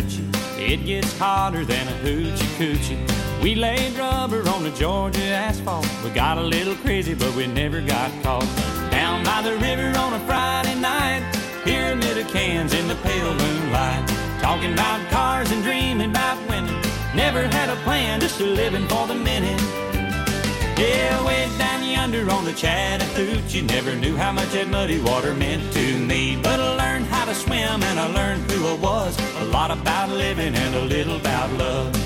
hoochie. It gets hotter than a hoochie coochie. We laid rubber on the Georgia asphalt. We got a little crazy, but we never got caught. Down by the river on a Friday night, pyramid of cans in the pale moonlight. Talking about cars and dreaming about women. Never had a plan, just a living for the minute. Yeah, way down yonder on the Chattahoochee, never knew how much that muddy water meant to me. But I learned how to swim and I learned who I was. A lot about living and a little about love.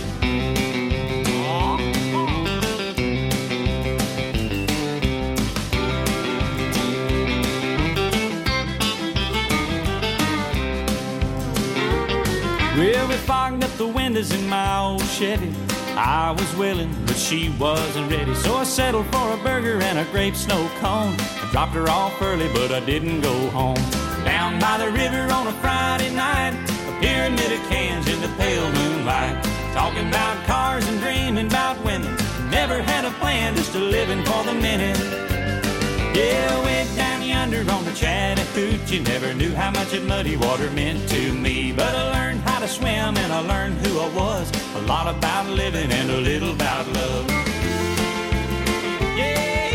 Well, we fogged up the windows in my old Chevy. I was willing, but she wasn't ready. So I settled for a burger and a grape snow cone. I dropped her off early, but I didn't go home. Down by the river on a Friday night, a pyramid of cans in the pale moonlight. Talking about cars and dreaming about women. Never had a plan, just a living for the minute. Yeah, way down yonder on the Chattahoochee, never knew how much that muddy water meant to me. But I learned how to swim and I learned who I was. A lot about living and a little about love. Yeah.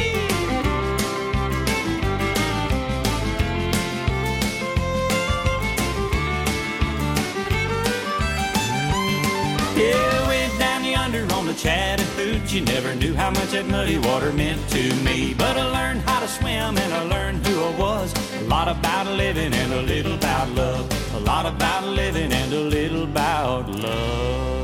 Yeah, way down yonder on the Chattahoochee, never knew how much that muddy water meant to me. But I learned how to swim and I learned who I was. A lot about living and a little about love. A lot about living and a little about love.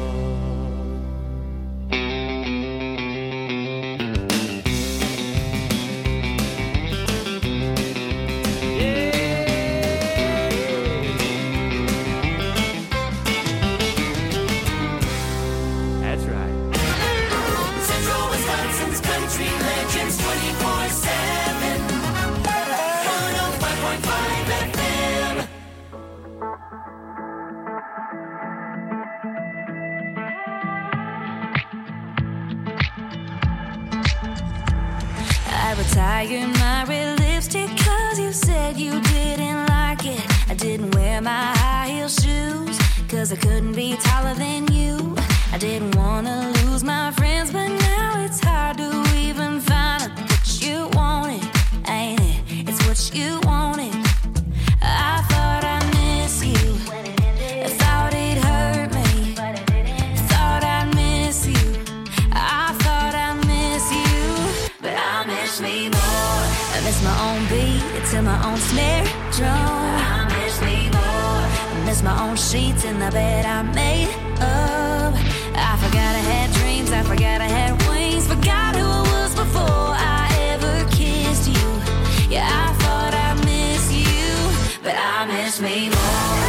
Retired my red lipstick cause you said you didn't like it. I didn't wear my high heel shoes cause I couldn't be taller than you. I didn't wanna lose my friends, but now it's hard to even find out what you wanted, ain't it? It's what you wanted. I thought I miss you, I thought it hurt me, thought I'd miss you, I thought I miss you, but I miss me more. I miss my own beat to my own snare drum. I miss me more. I miss my own sheets in the bed I made up. I forgot I had dreams, I forgot I had wings, forgot who I was before I ever kissed you. Yeah, I thought I miss you, but I miss me more.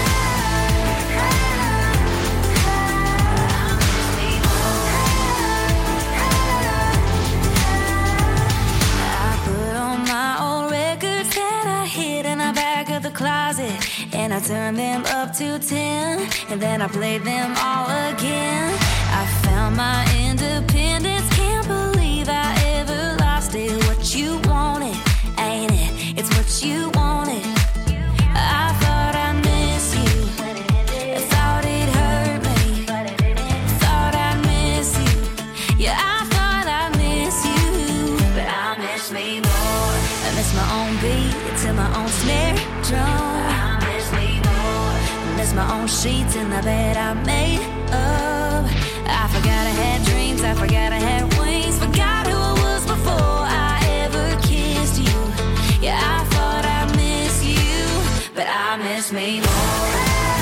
Closet, and I turned them up to 10, and then I played them all again. I found my independence, can't believe I ever lost it. What you wanted, ain't it? It's what you wanted. I thought I miss you, I thought it hurt me, thought I miss you. Yeah, I thought I miss you, but I miss me more. I miss my own beat to my own snare drum. I miss me more. I miss my own sheets in the bed I made up. I forgot I had dreams, I forgot I had wings, forgot who I was before I ever kissed you. Yeah, I thought I miss you, but I miss me more.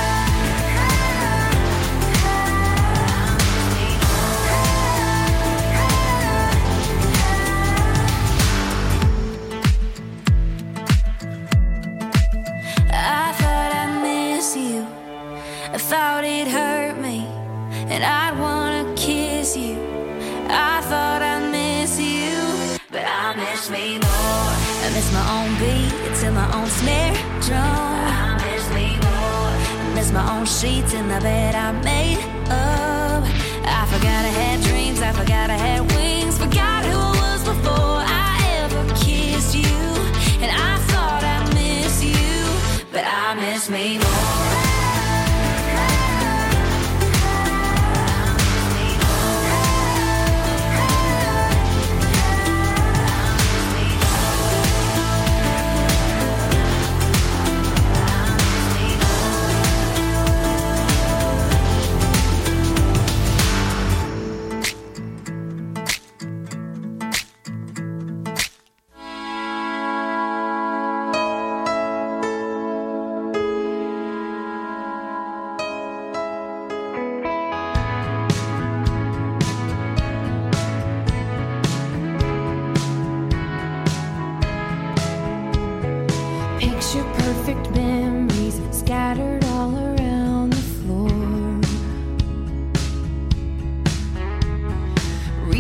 I thought it hurt me, and I'd wanna kiss you. I thought I miss you, but I miss me more. I miss my own beat to my own snare drum. I miss me more. I miss my own sheets in the bed I made up. I forgot I had dreams, I forgot I had wings, forgot who I was before I ever kissed you. And I thought I miss you, but I miss me more.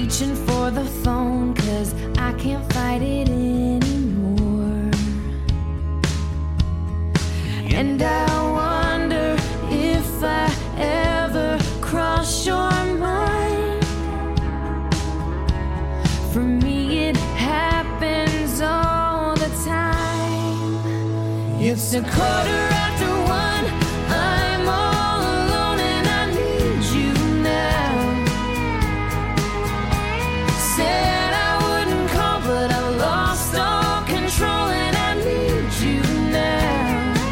reaching for the phone 'cause I can't fight it anymore. And I wonder if I ever cross your mind. For me it happens all the time. It's a quarter after one, I'm all alone and I need you now. Said I wouldn't call but I lost all control and I need you now.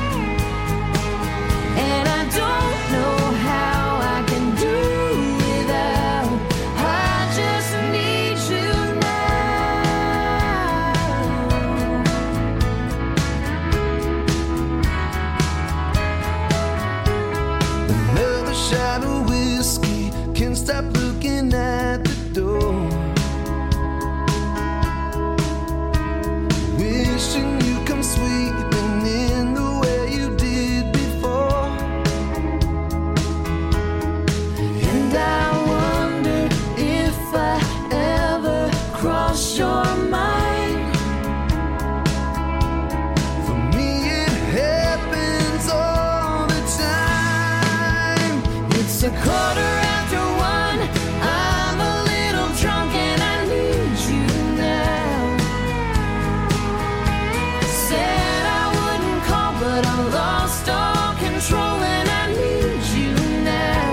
And I don't know how I can do without. I just need you now. Another shot of whiskey, can't stop looking at the door. Wishing you come sweeping in the way you did before. And I wonder if I ever cross your mind. For me it happens all the time. It's a quarter after one, I'm a little drunk and I need you now. Said I wouldn't call but I lost all control and I need you now.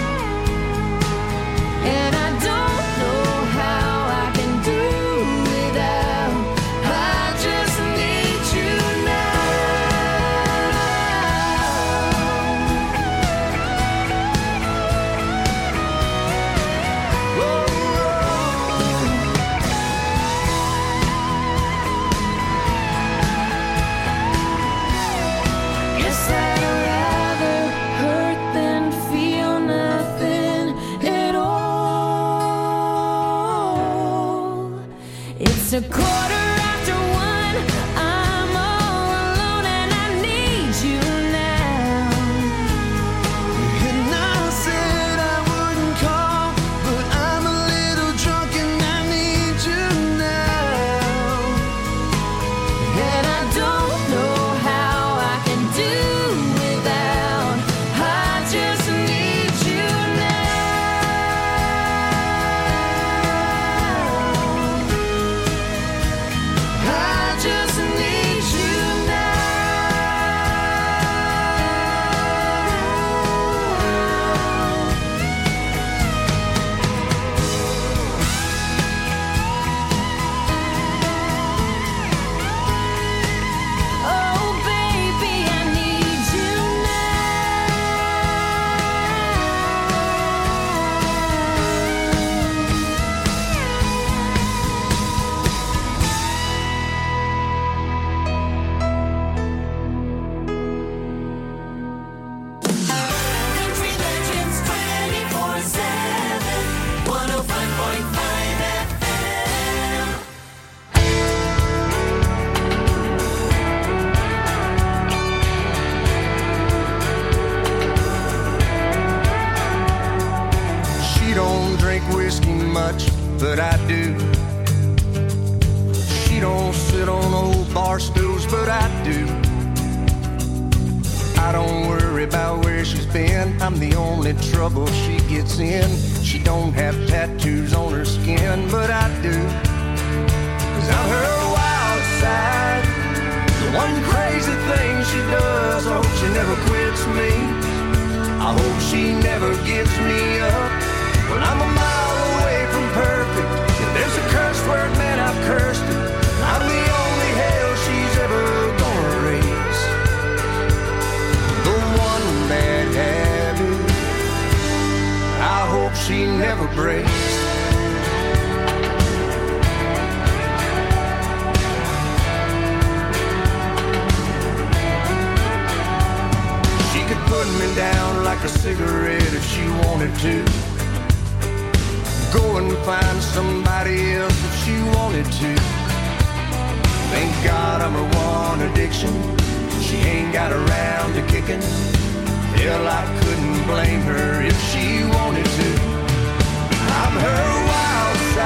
And I don't know how I can do without. I just need you now. Guess I'd rather hurt than feel nothing at all. It's a quarter after one, I'm all alone and I need you now. And I said I wouldn't call, but I'm a little drunk and I need you now. And I don't know how I can do without. I just need you now. I just need you now. Oh baby, I need you Country Legends 24/7, 105.5 FM. She don't drink whiskey much, but I do. She don't sit on old bar stools, but I do. I don't worry about where she's been, I'm the only trouble she gets in. She don't have tattoos on her skin, but I do. 'Cause I'm her wild side, the one crazy thing she does. I hope she never quits me, I hope she never gives me up. When I'm a mile away from perfect, if there's a curse word, man, I've cursed it. I'm the only hell she's ever gonna raise. The one bad habit I hope she never breaks. She could put me down like a cigarette if she wanted to. Go and find somebody else if she wanted to. Thank God I'm her one addiction. She ain't got around to kicking. Hell, I couldn't blame her if she wanted to. I'm her wild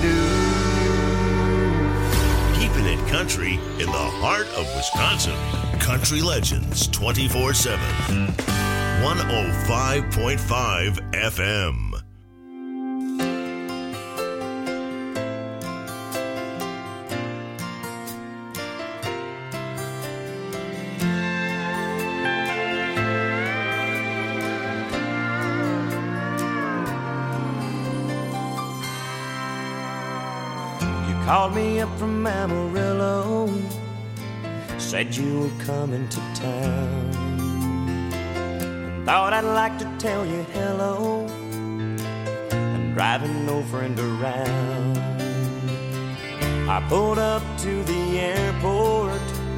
do. Keeping it country in the heart of Wisconsin. Country Legends 24/7. 105.5 FM. Called me up from Amarillo, said you were coming to town. Thought I'd like to tell you hello. I'm driving no friend around. I pulled up to the airport,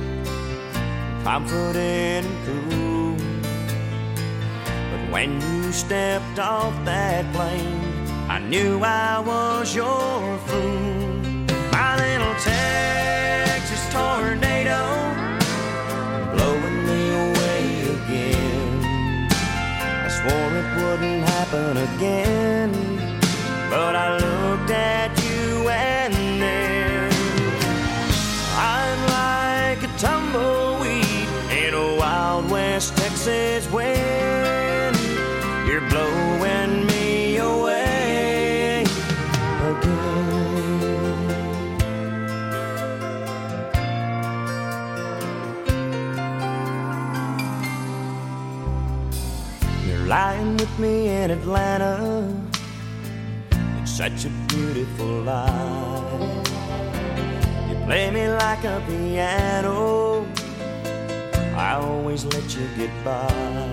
confident and cool. But when you stepped off that plane, I knew I was your fool. My little Texas tornado, blowing me away again. I swore it wouldn't happen again, but I looked at you and then I'm like a tumbleweed in a Wild West Texas wind. You're blowing me away again. Lying with me in Atlanta, it's such a beautiful life. You play me like a piano, I always let you get by.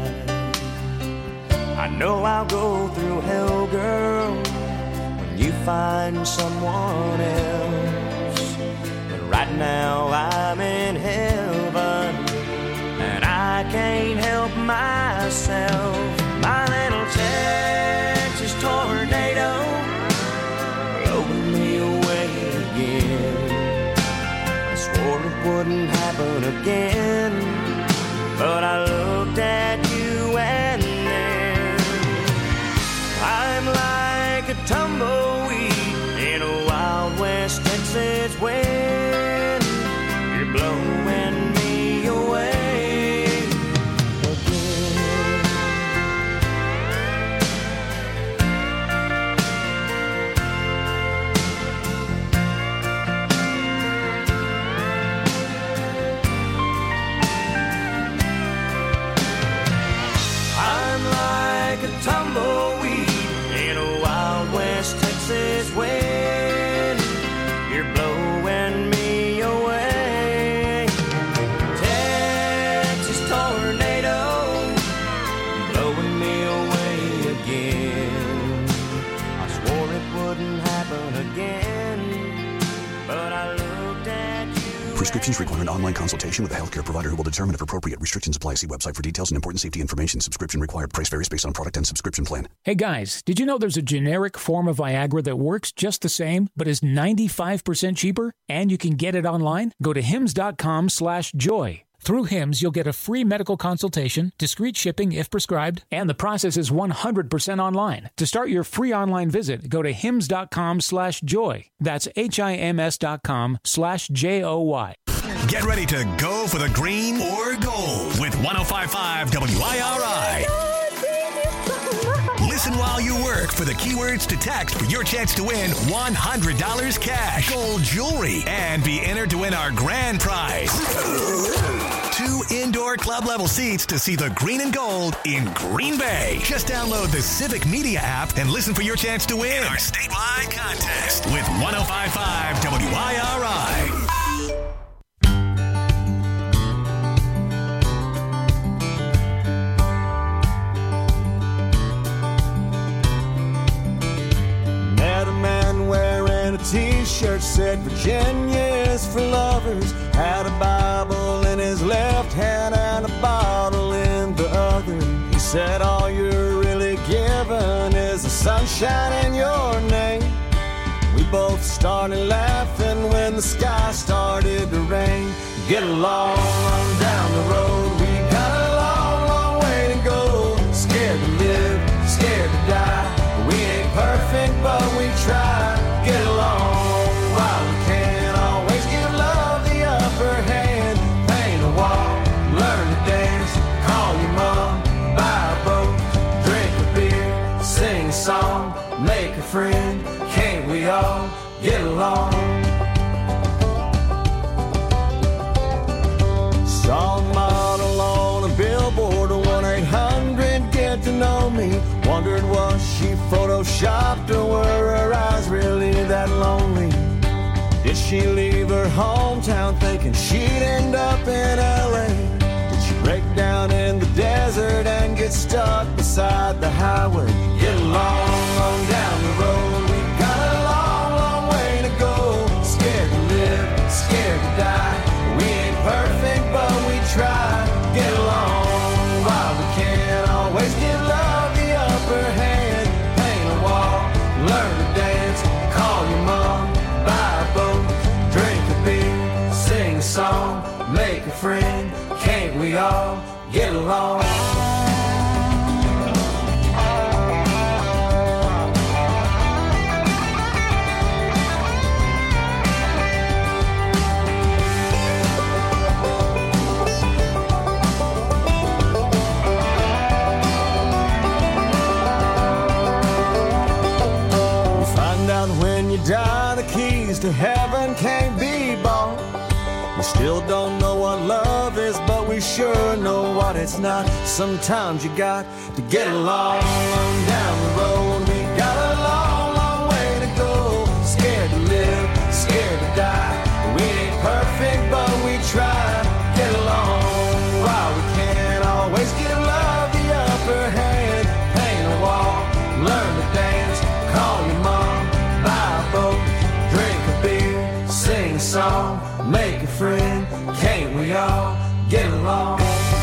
I know I'll go through hell, girl, when you find someone else. But right now I'm in heaven, and I can't help myself. My little Texas tornado, blowing me away again. I swore it wouldn't happen again, but I looked at you and then I'm like a tumbleweed in a Wild West Texas wind. You're blowing me away. Tumbleweed in a Wild West Texas wind. You're blowing me away. Texas tornado, blowing me away again. I swore it wouldn't happen again, but I looked at you. Prescriptions require an online consultation with a healthcare provider who will determine if appropriate. Restrictions apply. See website for details and important safety information. Subscription required. Price varies based on product and subscription plan. Hey guys, did you know there's a generic form of Viagra that works just the same, but is 95% cheaper? And you can get it online? Go to hims.com/joy. Through Hims, you'll get a free medical consultation, discreet shipping if prescribed, and the process is 100% online. To start your free online visit, go to hims.com/joy. That's HIMS.com/JOY. Get ready to go for the green or gold with 105.5 WIRI. Listen while you work for the keywords to text for your chance to win $100 cash, gold jewelry, and be entered to win our grand prize. 2 indoor club level seats to see the green and gold in Green Bay. Just download the Civic Media app and listen for your chance to win our statewide contest with 105.5 WIRI. T-shirt said Virginia's for lovers, had a Bible in his left hand and a bottle in the other. He said all you're really given is the sunshine in your name. We both started laughing when the sky started to rain. Get along on down the road, we got a long, long way to go. Scared to live, scared to die. We ain't perfect, but we try. Get along along. Saw a model on a billboard, 1-800 get to know me. Wondered was she photoshopped or were her eyes really that lonely? Did she leave her hometown thinking she'd end up in LA? Did she break down in the desert and get stuck beside the highway? Get along on down the road, we got a long, long way to go. Scared to live, scared to die. We ain't perfect, but we try. Get along while we can. Always give love the upper hand. Paint a wall, learn to dance. Call your mom, buy a boat, drink a beer, sing a song, make a friend. Can't we all get along? When you die, the keys to heaven can't be bought. We still don't know what love is, but we sure know what it's not. Sometimes you got to get along down the road. We got a long, long way to go. Scared to live, scared to die. We ain't perfect, but we try. Get along while we can. Always give love the upper hand. Paint a wall, learn to dance. Call your mom, buy a boat, drink a beer, sing a song, make a friend. Can't we all get along?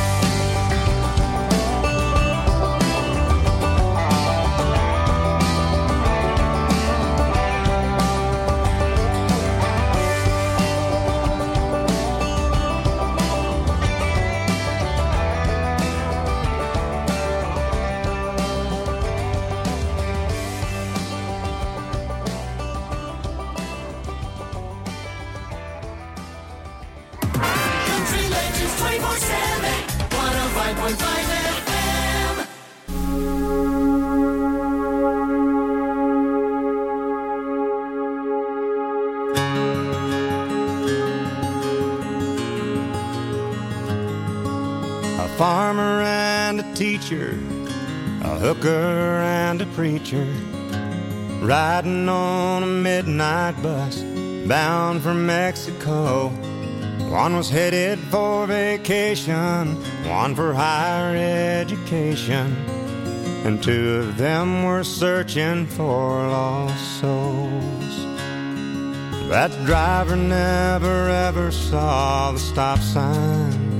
Farmer and a teacher, a hooker and a preacher, riding on a midnight bus bound for Mexico. One was headed for vacation, one for higher education, and two of them were searching for lost souls. That driver never ever saw the stop sign,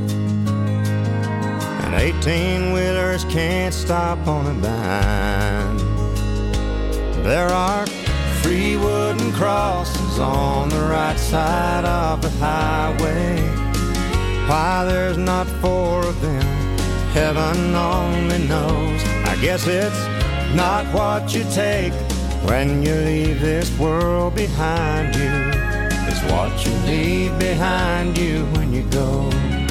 18-wheelers can't stop on a dime. There are 3 wooden crosses on the right side of the highway. Why there's not 4 of them, heaven only knows. I guess it's not what you take when you leave this world behind you. It's what you leave behind you when you go.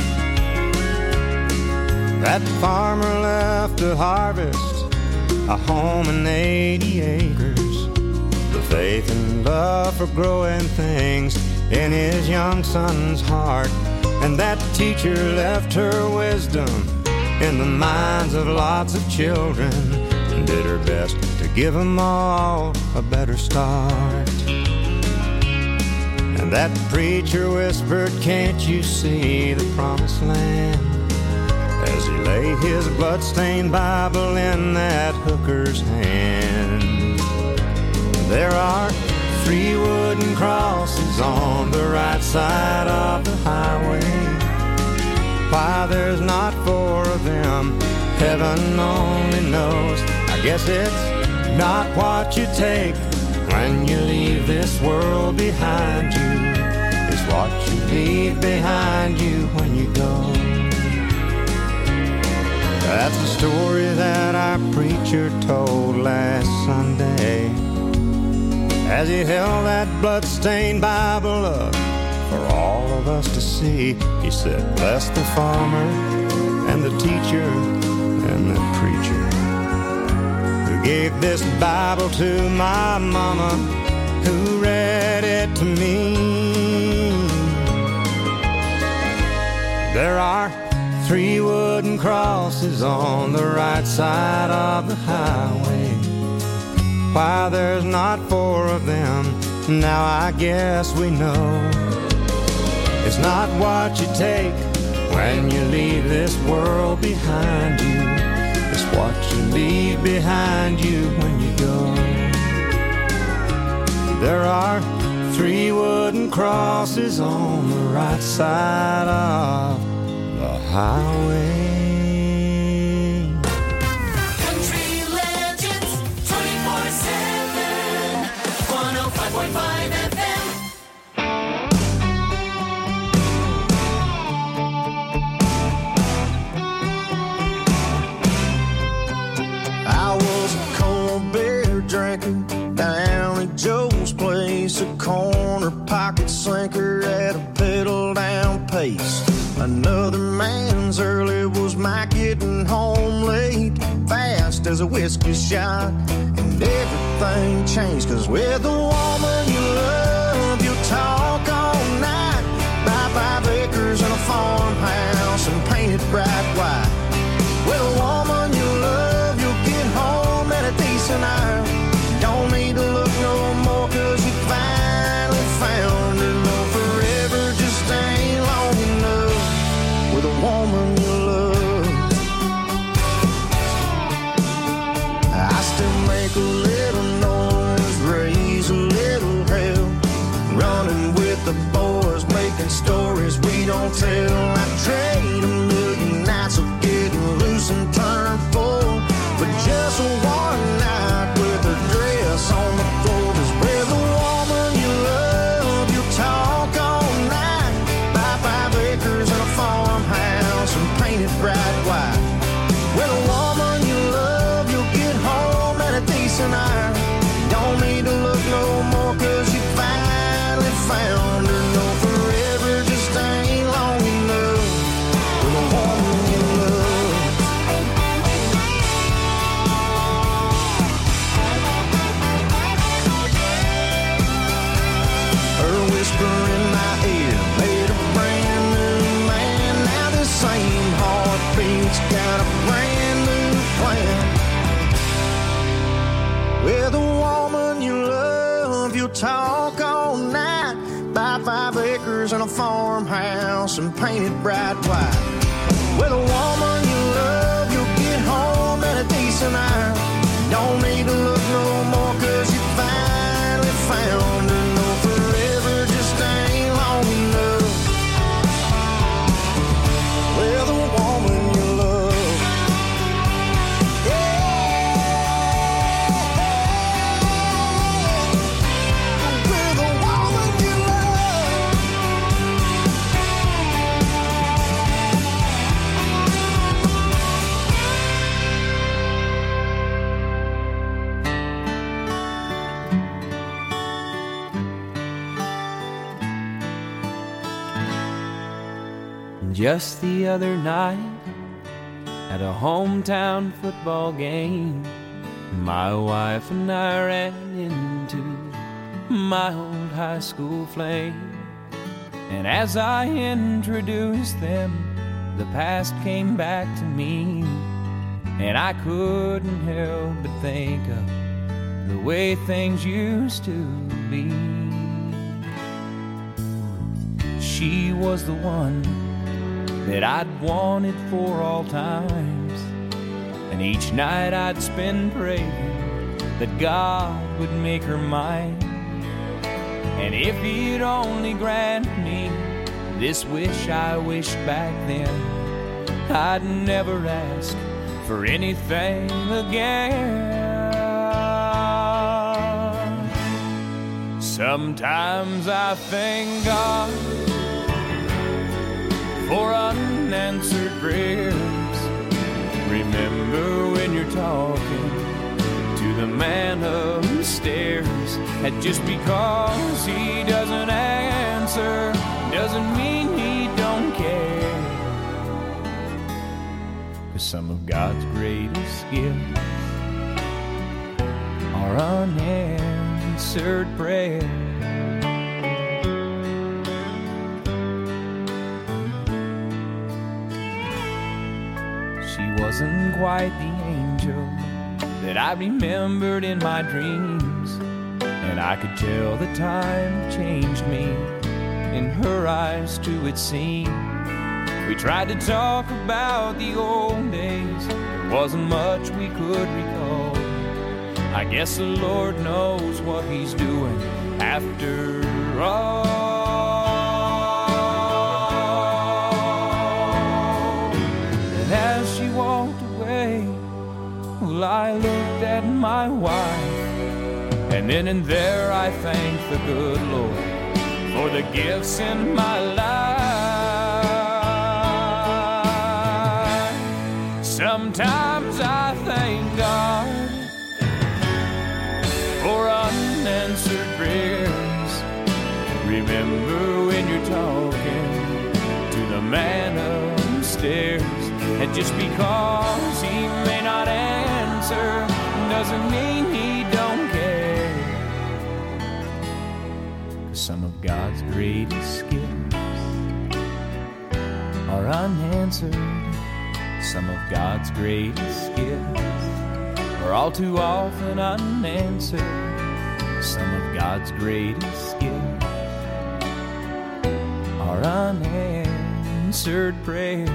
That farmer left to harvest a home and 80 acres, the faith and love for growing things in his young son's heart. And that teacher left her wisdom in the minds of lots of children and did her best to give them all a better start. And that preacher whispered, "Can't you see the promised land?" as he lay his bloodstained Bible in that hooker's hand. There are 3 wooden crosses on the right side of the highway. Why there's not 4 of them, heaven only knows. I guess it's not what you take when you leave this world behind you. It's what you leave behind you when you go. That's the story that our preacher told last Sunday as he held that bloodstained Bible up for all of us to see. He said, "Bless the farmer and the teacher and the preacher who gave this Bible to my mama who read it to me. There are 3 wooden crosses on the right side of the highway. Why there's not 4 of them, now I guess we know. It's not what you take when you leave this world behind you. It's what you leave behind you when you go. There are 3 wooden crosses on the right side of the highway. Country Legends 24/7 105.5 FM. I was a cold beer drinker down at Joe's place, a corner pocket sinker at a pedal down pace. Another man's early was my getting home late, fast as a whiskey shot, and everything changed, 'cause with the woman you love, you talk all night, buy 5 acres and a farmhouse and paint it bright white. With a woman you love, you'll get home at a decent hour. Don't need to look no more, 'cause you finally found her. No, forever just ain't long enough with a woman you love. I still make a little noise, raise a little hell, running with the boys, making stories we don't tell. I trade a million nights of getting loose and turn full, but just one night with a dress on the floor. 'Cause with a woman you love, you talk all night, buy 5 acres and a farmhouse and paint it bright white. With a woman you love, you'll get home at a decent hour. Don't need to look no more, 'cause you finally found her. No, forever just ain't long enough with a woman you love. Her whisper in my ear made a brand new man. Now the same heartbeat's got a brand new plan. With a woman you love, you'll talk all night, buy 5 acres and a farmhouse and paint it bright white. With a woman you love, you'll get home at a decent hour. Don't need to look no more, 'cause you finally found her. No, forever just ain't long enough with a woman you love. With a woman you love. Just the other night, at a hometown football game, my wife and I ran into my old high school flame. And as I introduced them, the past came back to me, and I couldn't help but think of the way things used to be. She was the one that I'd wanted for all times, and each night I'd spend praying that God would make her mine. And if he'd only grant me this wish I wished back then, I'd never ask for anything again. Sometimes I thank God for unanswered prayers. Remember when you're talking to the man upstairs, and just because he doesn't answer doesn't mean he don't care. 'Cause some of God's greatest gifts are unanswered unanswered prayer. She wasn't quite the angel that I remembered in my dreams, and I could tell the time changed me. In her eyes too it seemed. We tried to talk about the old days. There wasn't much we could recall. I guess the Lord knows what he's doing after all. And as she walked away, well, I looked at my wife, and then and there I thanked the good Lord for the gifts in my life. Sometimes I thank God for unanswered prayers. Remember when you're talking to the man upstairs, and just because he may not answer doesn't mean he don't care. 'Cause some of God's greatest gifts are unanswered. Some of God's greatest gifts are all too often unanswered. Some of God's greatest gifts are unanswered prayers.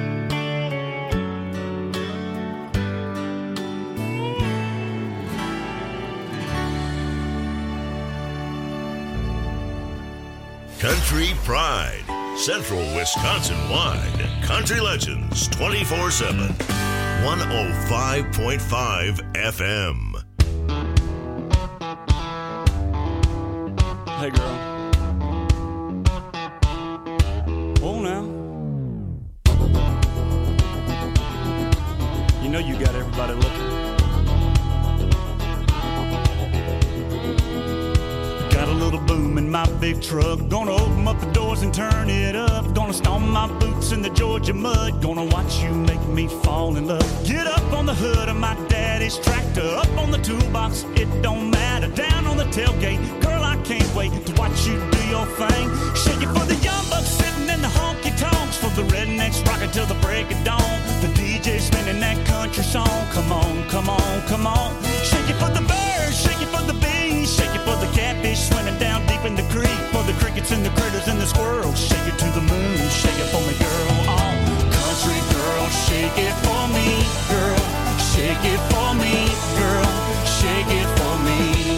Country Pride, Central Wisconsin-wide. Country Legends 24/7. 105.5 FM. Hey, girl. Oh, now. You know you got everybody looking. Got a little boom in my big truck. Gonna open up the doors and turn it up. Gonna stomp my boots in the Georgia mud. Gonna watch you make me fall in love. Get up on the hood of my daddy's tractor. Up on the toolbox, it don't matter. Down on the tailgate, girl, I can't wait to watch you do your thing. Shake it for the young bucks sitting in the honky-tonks. For the rednecks rocking till the break of dawn. The DJ spinning that country song. Come on, come on, come on. Shake it for the birds, shake it for the bees. Shake it for the catfish swimming down deep in the creek. For the crickets and the critters and the squirrels. Shake it to the moon, shake it for me, girl. Oh, country girl, shake it for me, girl. Shake it for me, girl. Shake it for me.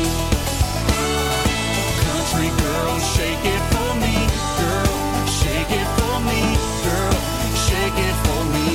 Country girl, shake it for me, girl. Shake it for me, girl. Shake it for me.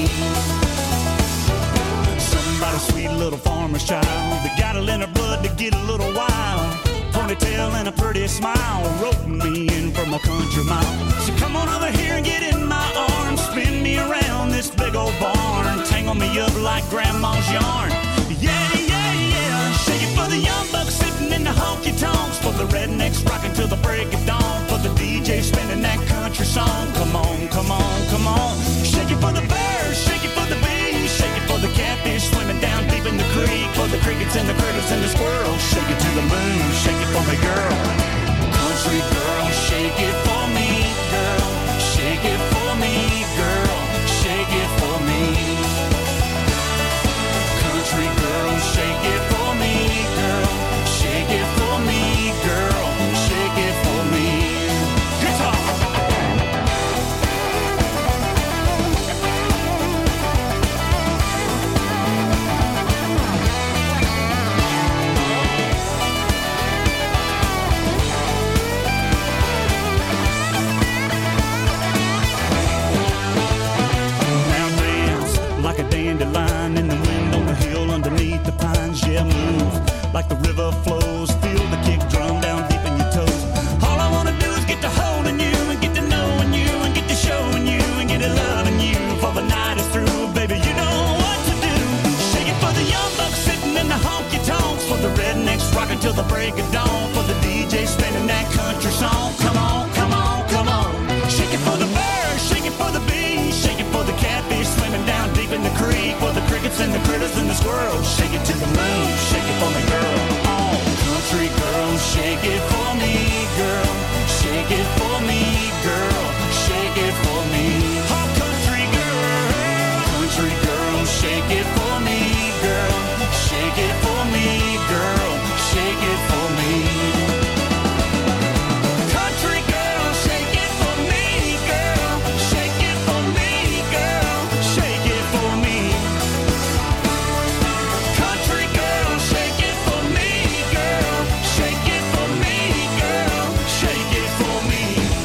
Somebody sweet little farmer's child that got it in her blood to get a little wild. Ponytail and a pretty smile, roping me in from a country mile. So come on over here and get in my arms, spin me around this big old barn, tangle me up like grandma's yarn. Yeah, yeah, yeah. Shake it for the young bucks sitting in the honky-tonks. For the rednecks rocking till the break of dawn. For the DJ spinning that country song. Come on, come on, come on. Shake it for the birds, shake it for the bees. Shake it for the catfish swimming down deep in the creek. For the crickets and the critters and the squirrels. Shake it to the moon, shake it for me, girl. Country girl, shake it for me, girl. Shake it for me, girl. Shake it for me. Country girl, shake it for me, girl. Shake it for me, girl. Shake it for me. Guitar. shake it for me, girl, shake it for me. Oh, country girl, shake it for me, girl, shake it for me, girl, shake it for me. Country girl, shake it for me, girl, shake it for me, girl, shake it for me. Country girl, shake it for me, girl, shake it for me, girl, shake it for me.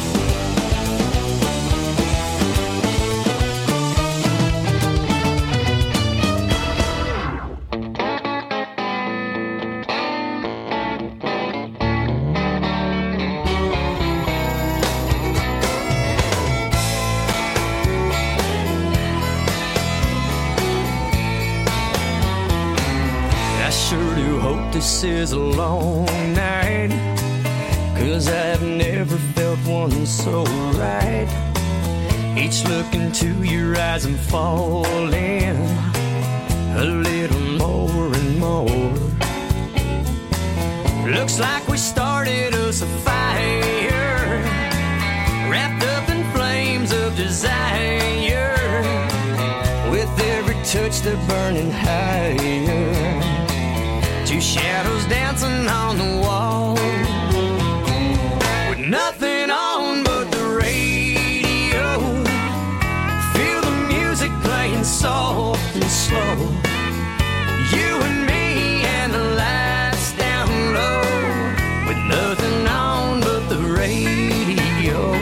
I sure do hope this is a long night, 'cause I've never felt one so right. Each look into your eyes I'm falling a little more and more. Looks like we started us a fire, wrapped up in flames of desire. With every touch they're burning higher. Two shadows dancing on the wall, with nothing on but the radio. Feel the music playing soft and slow. You and me and the lights down low, with nothing on but the radio.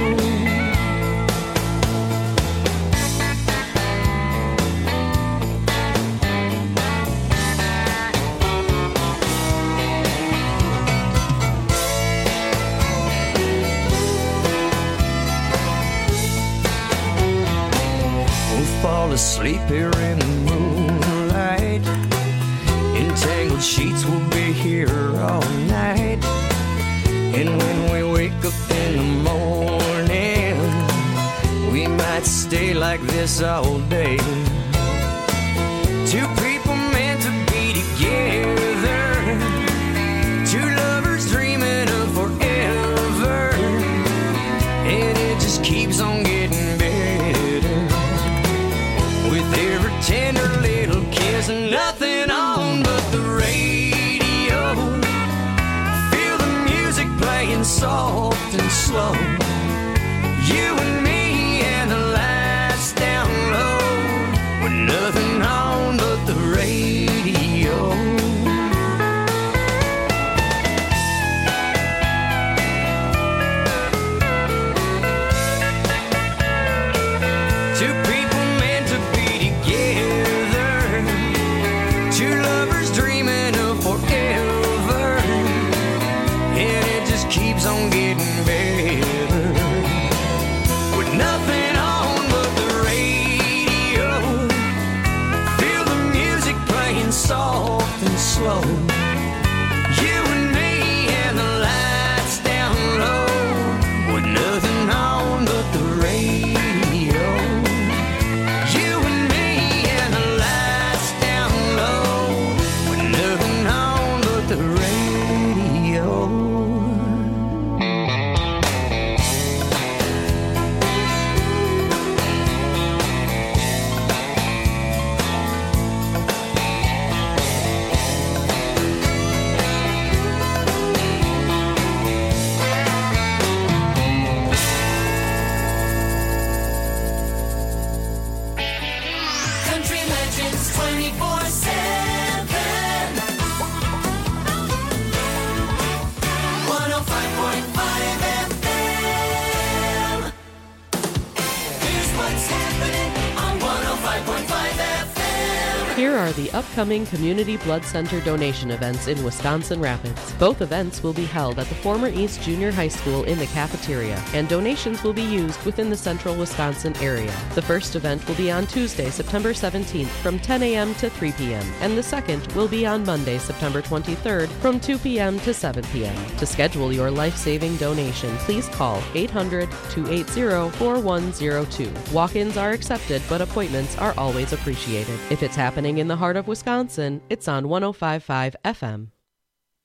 Fall asleep here in the moonlight. Entangled sheets will be here all night. And when we wake up in the morning, we might stay like this all day. Two people meant to be together, two lovers dreaming of forever, and it just keeps on getting better. With every tender little kiss and nothing on but the radio. Feel the music playing soft and slow. You and me and the lights down low, with nothing on but the radio. Two people meant to be together, two lovers dreaming of forever, and it just keeps on getting better. With nothing on but the radio. Feel the music playing soft and slow. You and me and the lights down low, with nothing on but the radio. You and me and the lights down low, with nothing on but the radio. Country Legends 24/7. 105.5 FM. Here's what's happening on 105.5 FM. Here are the upcoming Community Blood Center donation events in Wisconsin Rapids. Both events will be held at the former East Junior High School in the cafeteria, and donations will be used within the central Wisconsin area. The first event will be on Tuesday, September 17th from 10 a.m. to 3 p.m., and the second will be on Monday, September 23rd from 2 p.m. to 7 p.m. To schedule your life-saving donation, please call 800-280-4102. Walk-ins are accepted, but appointments are always appreciated. If it's happening in the heart of Wisconsin, it's on 105.5 FM.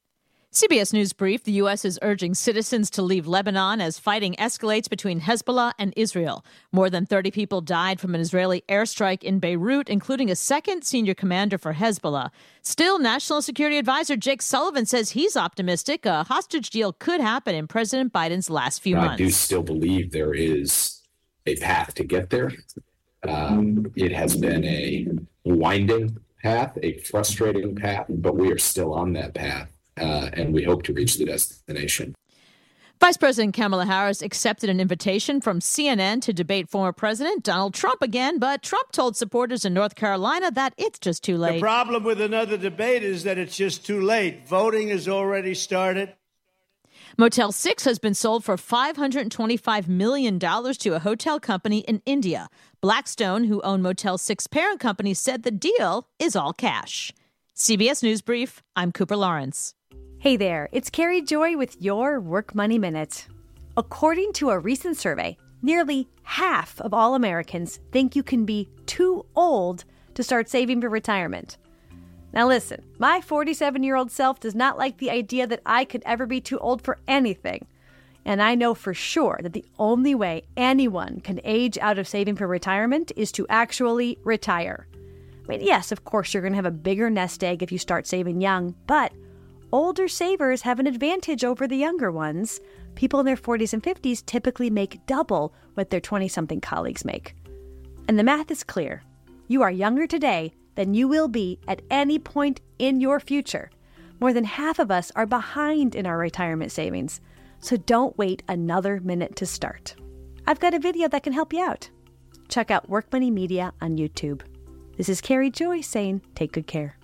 CBS News Brief. The U.S. is urging citizens to leave Lebanon as fighting escalates between Hezbollah and Israel. More than 30 people died from an Israeli airstrike in Beirut, including a second senior commander for Hezbollah. Still, National Security Advisor Jake Sullivan says he's optimistic a hostage deal could happen in President Biden's last few months. I do still believe there is a path to get there. It has been a winding path, a frustrating path, but we are still on that path. And we hope to reach the destination. Vice President Kamala Harris accepted an invitation from CNN to debate former President Donald Trump again, but Trump told supporters in North Carolina that it's just too late. The problem with another debate is that it's just too late. Voting has already started. Motel 6 has been sold for $525 million to a hotel company in India. Blackstone, who owned Motel 6 parent company, said the deal is all cash. CBS News Brief, I'm Cooper Lawrence. Hey there, it's Carrie Joy with your Work Money Minute. According to a recent survey, nearly half of all Americans think you can be too old to start saving for retirement. Now listen, my 47-year-old self does not like the idea that I could ever be too old for anything. And I know for sure that the only way anyone can age out of saving for retirement is to actually retire. I mean, yes, of course, you're going to have a bigger nest egg if you start saving young, but older savers have an advantage over the younger ones. People in their 40s and 50s typically make double what their 20-something colleagues make. And the math is clear. You are younger today than you will be at any point in your future. More than half of us are behind in our retirement savings, so don't wait another minute to start. I've got a video that can help you out. Check out Work Money Media on YouTube. This is Carrie Joy saying take good care.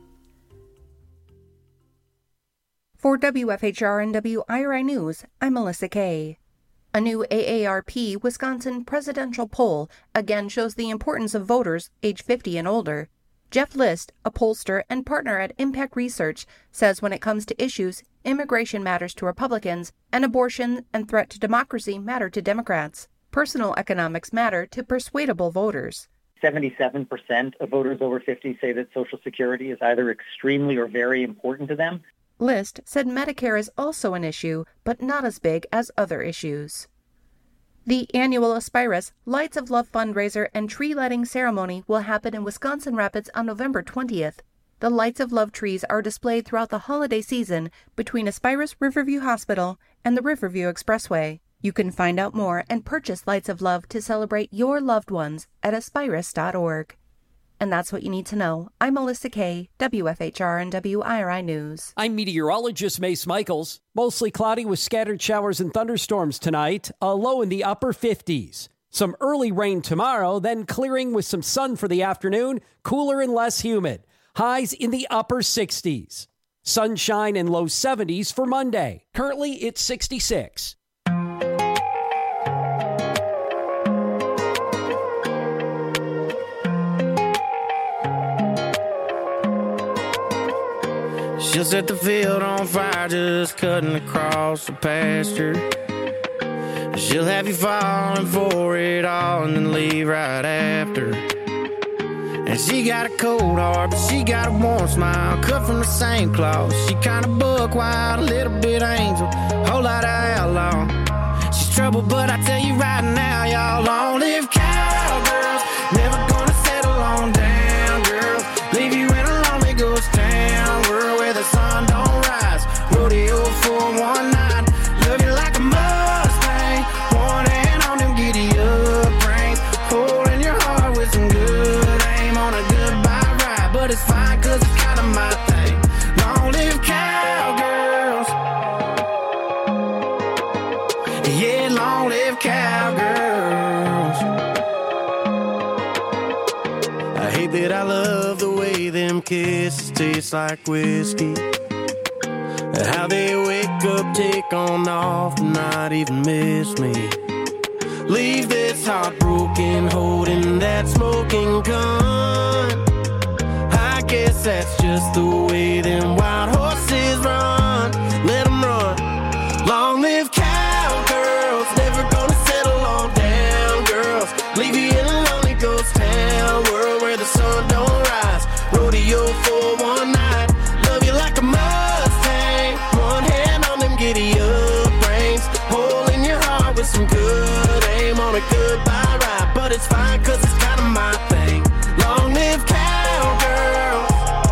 For WFHR and WIRI News, I'm Melissa Kay. A new AARP Wisconsin presidential poll again shows the importance of voters age 50 and older. Jeff List, a pollster and partner at Impact Research, says when it comes to issues, immigration matters to Republicans, and abortion and threat to democracy matter to Democrats. Personal economics matter to persuadable voters. 77% of voters over 50 say that Social Security is either extremely or very important to them. List said Medicare is also an issue, but not as big as other issues. The annual Aspirus Lights of Love fundraiser and tree lighting ceremony will happen in Wisconsin Rapids on November 20th. The Lights of Love trees are displayed throughout the holiday season between Aspirus Riverview Hospital and the Riverview Expressway. You can find out more and purchase Lights of Love to celebrate your loved ones at aspirus.org. And that's what you need to know. I'm Melissa Kay, WFHR and WIRI News. I'm meteorologist Mace Michaels. Mostly cloudy with scattered showers and thunderstorms tonight, a low in the upper 50s. Some early rain tomorrow, then clearing with some sun for the afternoon, cooler and less humid. Highs in the upper 60s. Sunshine and low 70s for Monday. Currently, it's 66. She'll set the field on fire just cutting across the pasture. She'll have you falling for it all and then leave right after. And she got a cold heart, but she got a warm smile, cut from the same cloth. She kind of buck wild, a little bit angel, whole lot of outlaw. She's trouble, but I tell you right now, y'all, long live cowgirls. Never gonna settle on down, girls. Leave you in a lonely ghost town, world where the sun don't rise. Rodeo for one night, love you like a Mustang. One hand on them giddy up reins, holding your heart with some good aim on a goodbye ride. But it's fine, cause it's kind of my thing. Long live cowgirls. Yeah, long live cowgirls. I hate that I love the way them kisses taste like whiskey. How they wake up, take on off, and not even miss me. Leave this heart broken, holding that smoking gun. I guess that's just the way them wild horses run. Let them run. Long live cowgirls, never gonna settle on down, girls. Leave you in a lonely ghost town, world where the sun don't rise. Rodeo for one night, love you like a Mustang. One hand wasn't good. Aim on a goodbye ride, but it's fine cause it's kind of my thing. Long live cowgirls.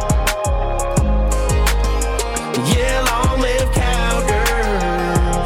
Yeah, long live cowgirls.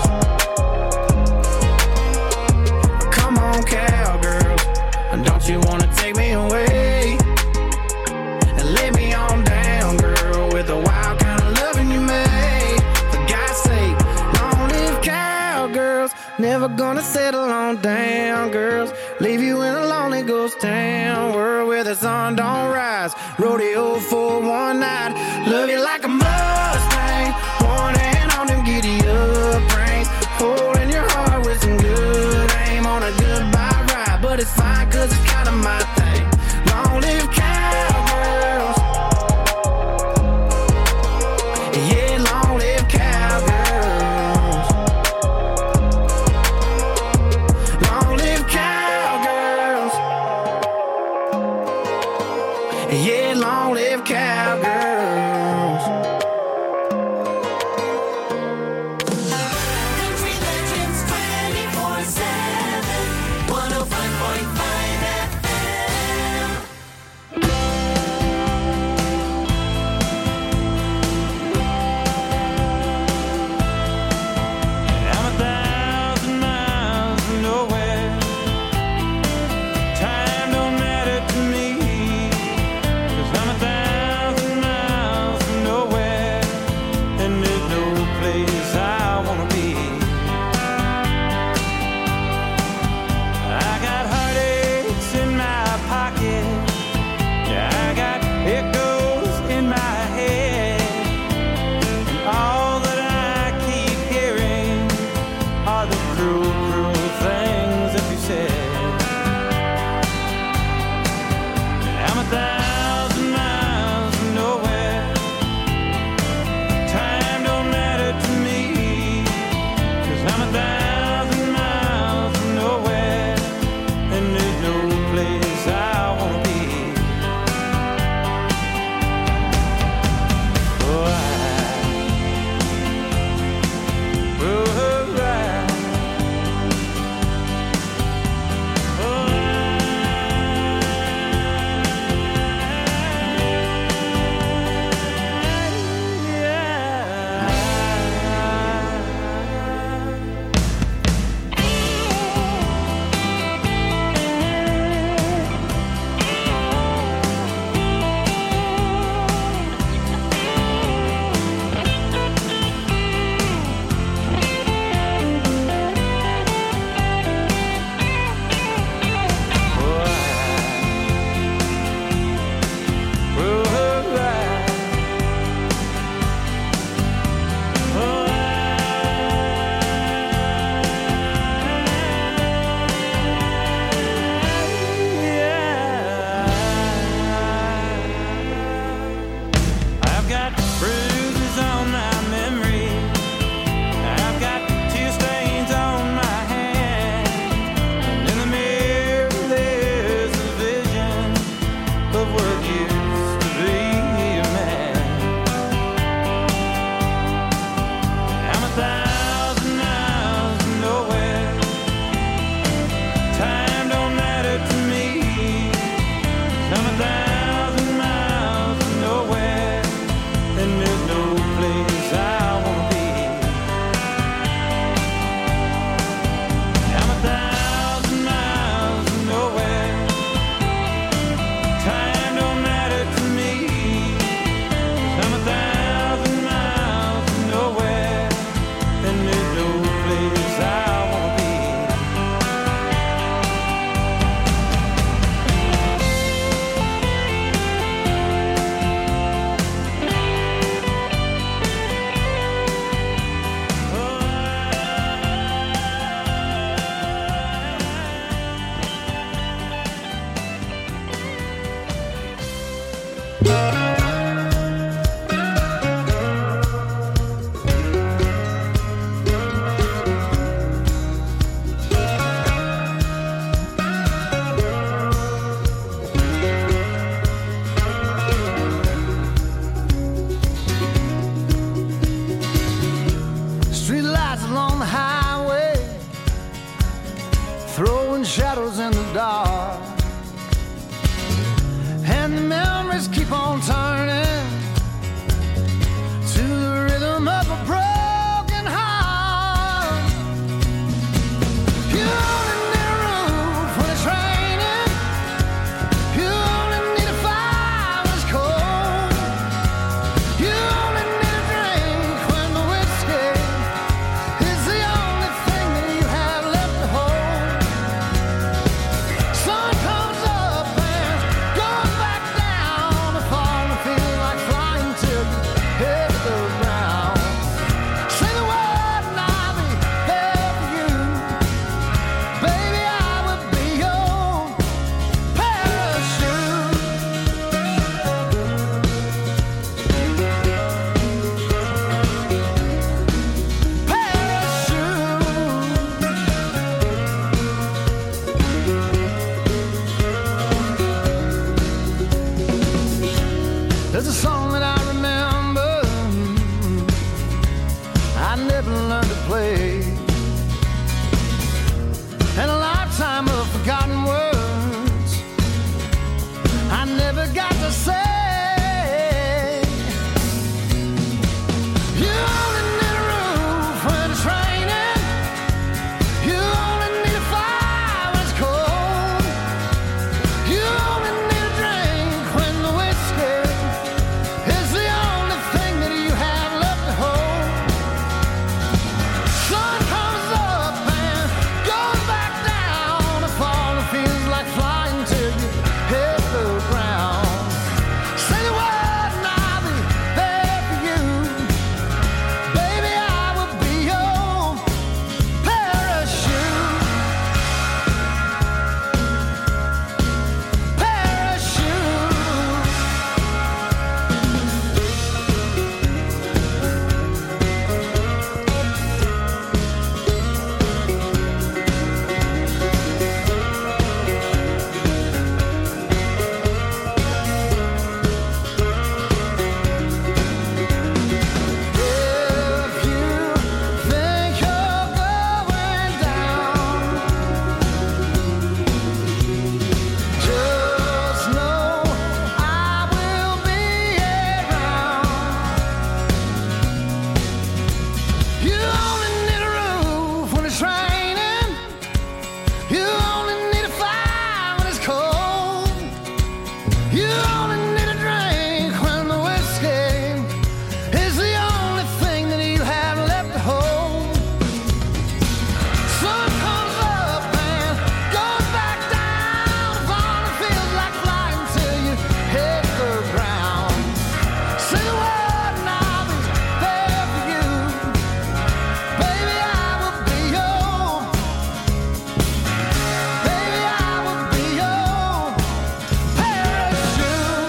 Come on, cowgirls. Don't you wanna take me away and lay me on down, girl, with the wild kind of loving you made? For God's sake, long live cowgirls. Never gonna settle on down, girls. Leave you in a lonely ghost town, world where the sun don't rise. Rodeo for one night. Love you like a Mustang. One hand on them giddy up reins. Holding your heart with some good aim on a goodbye ride. But it's fine cause it's kind of my thing. Long live cowgirls. Yeah, long live cowgirls. Long live cowgirls. Yeah, long live cowgirls. Country Legends 24/7, 105.5 FM. I'm 1,000 miles from nowhere. Time don't matter to me, 'cause I'm 1,000 miles from nowhere, and there's no place I wanna be. I got heartaches in my pocket, yeah, I got echoes in my head, and all that I keep hearing are the cruel, cruel things that you said. I'm 1,000 miles from nowhere. Time don't matter to me, 'cause I'm 1,000 miles from nowhere, and there's no place I wanna be. Oh, I've got bruises on my memory. I've got tear stains on my hands. And in the mirror there's a vision of what used to be a man. I'm 1,000 miles from nowhere. Time don't matter to me. I'm 1,000 miles from nowhere, and there's no place I wanna be. I'm 1,000 miles from nowhere. Time don't matter to me, 'cause I'm 1,000 miles from nowhere, and there's no place I wanna be. Street lights along the highway, 'cause I'm 1,000 miles from nowhere. Time don't matter to me, 'cause I'm 1,000 miles from nowhere, and there's no place I wanna be. I'm 1,000 miles from nowhere. Time don't matter to me, 'cause I'm 1,000 miles from nowhere, and there's no place I wanna be. I'm 1,000 miles from nowhere. Time don't matter to me, 'cause I'm 1,000 miles from nowhere, and there's no place I wanna be. I'm 1,000 miles from nowhere. Street lights along the highway, throwing shadows in the dark. And the memories keep on turning to the rhythm of a broken heart. You only need a roof when it's raining. You only need a fire when it's cold. You only need a drink when the whiskey is the only thing that you have left to hold. Sun comes up and goes back down. The fall feels like flying till you hit the ground. Say the word and I'll be there for you. Baby, I will be your parachute. There's a song that I remember I never learned to play, and a lifetime of forgotten words I never got to say. You only need a roof when it's raining. You only need a fire when it's cold. You only need a drink when the whiskey is the only thing that you have left to hold. Sun comes up and goes back down. The fall feels like flying till you hit the ground. Say the word and I'll be there for you. Baby, I will be your parachute. If you think you're going down, just know I will be around. You only need a roof when it's raining. You only need a fire when it's cold. You only need a drink when the whiskey is the only thing that you have left to hold. Sun comes up and goes back down. The fall feels like flying till you hit the ground. Say the word and I'll be there for you. Baby, I will be your. Baby, I will be your parachute.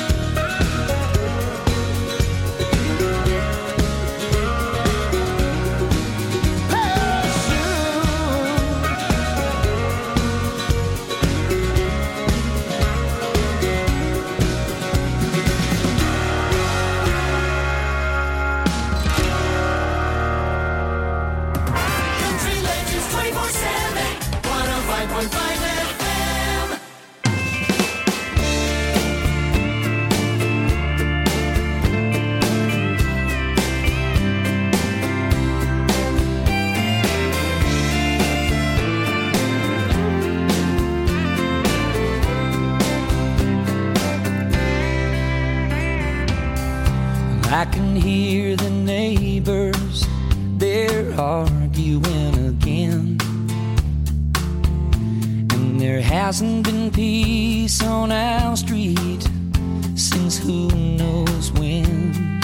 Country Legends 24/7, 105.5 FM. I can hear the neighbors, they're arguing again. And there hasn't been peace on our street since who knows when.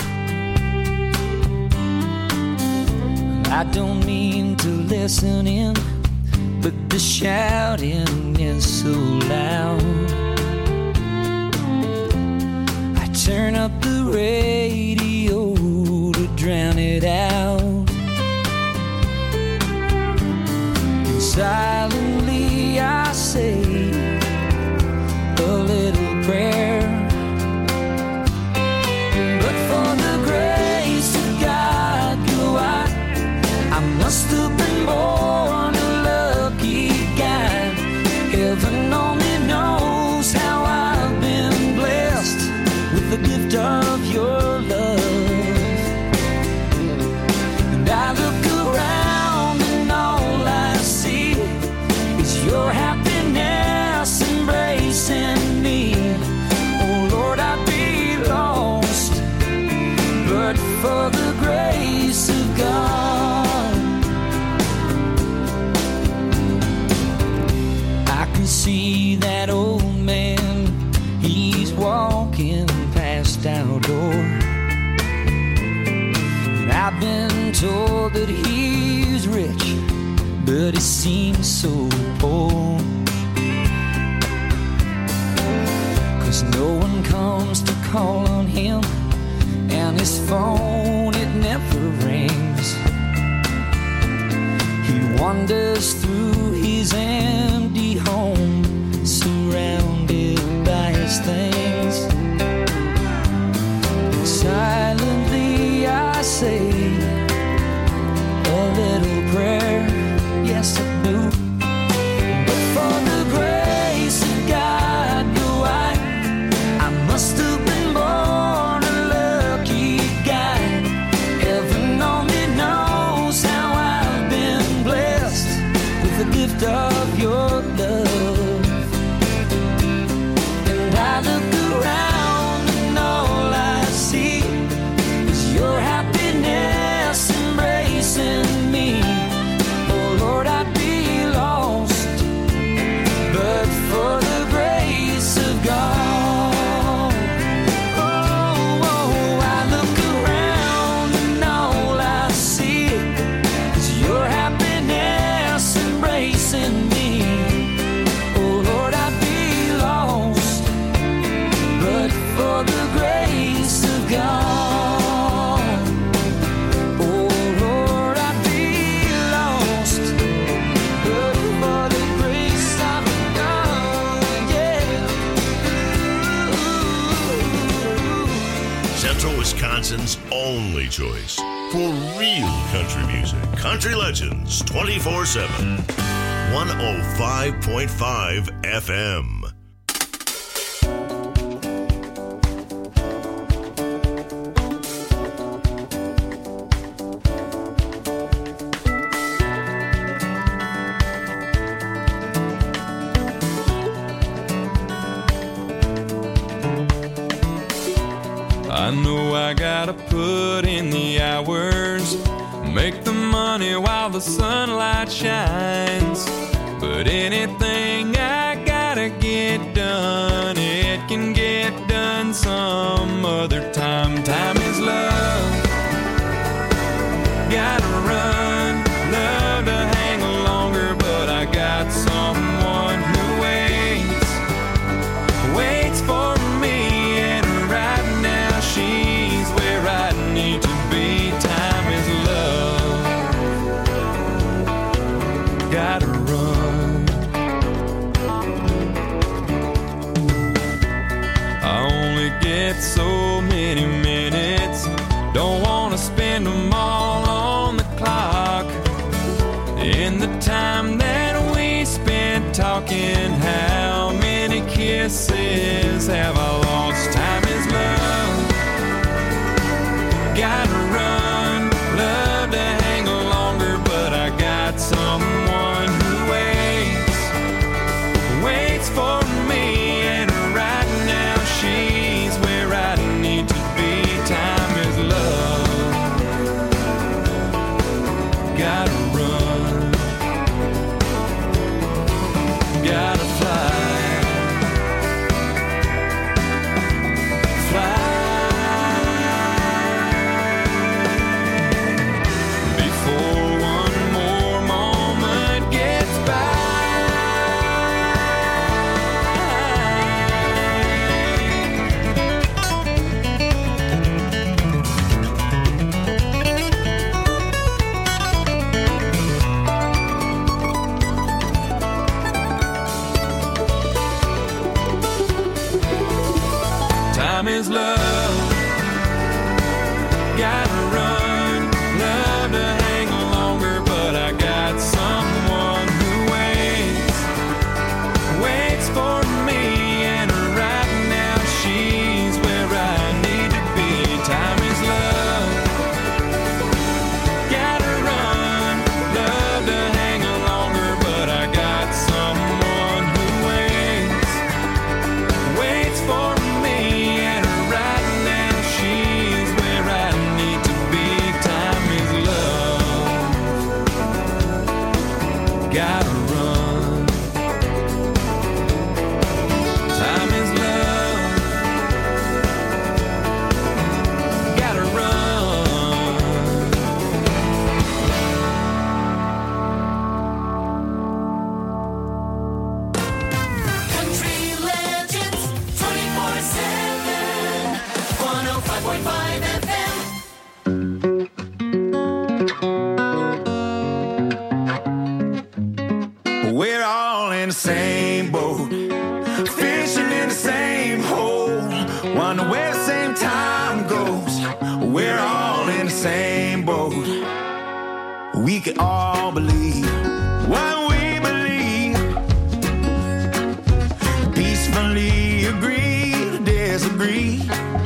I don't mean to listen in, but the shouting is so loud. I turn up the radio to drown it out. And silently I say a little prayer. But for the grace of God, you know I must have been born a lucky guy. see that old man, he's walking past our door. And I've been told that he's rich, but he seems so poor. 'Cause no one comes to call on him, and his phone, it never rings. He wanders through his empty home, surrounded by his things. Silently I say a little prayer, yes I do. But for the grace of God, no, I must have been born a lucky guy. Heaven only knows how I've been blessed with the gift of your love. And I look around and all I see is your happiness embracing me. Oh Lord, I'd be lost but for the grace of God. Oh, I look around and all I see is your happiness embracing me. Oh Lord, I'd be lost but for the grace of God. Oh Lord, I'd be lost but for the grace of God. Yeah. Central Wisconsin's only choice for real country music. Country Legends 24/7. 105.5 FM. I know I gotta put in the hours, make the money while the sunlight shines. But anything I gotta get done, it can get done some other time. Time is love. Gotta run, love to hang longer, but I got someone who waits for me, and right now she's where I need to be. Time is love. Gotta run. I only get so many minutes, don't wanna spend them all on the clock. In the time that we spent talking, how many kisses have I lost? Time is love. Gotta run, love to hang longer, but I got someone who waits for me, and right now she's where I need to be. Time is love. Gotta run, gotta fly. Before one more moment gets by. Time is love. Gotta run, love to hang longer, but I got someone who waits for me, and right now she's where I need to be. Time is love. Gotta run, love to hang longer, but I got someone who waits for me, and right We're all in the same boat, fishing in the same hole, wonder where the same time goes. We're all in the same boat. We can all believe what we believe, peacefully agree to disagree.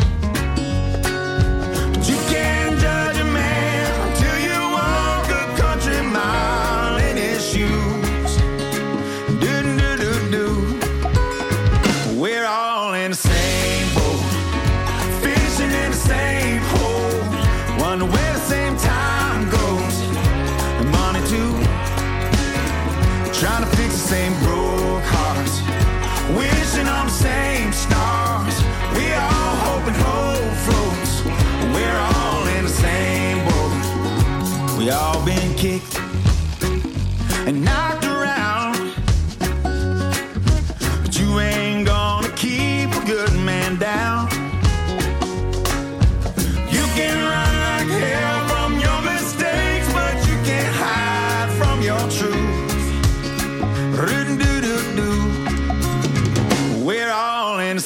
But you can't judge a man until you walk a country mile in his shoes. Do-do-do-do. We're all in the same boat, fishing in the same hole, wonder where the same time goes. And money too, trying to fix the same broke hearts, wishing on the same stars. We all hope and hope floats. We're all in the same boat. We all been kicked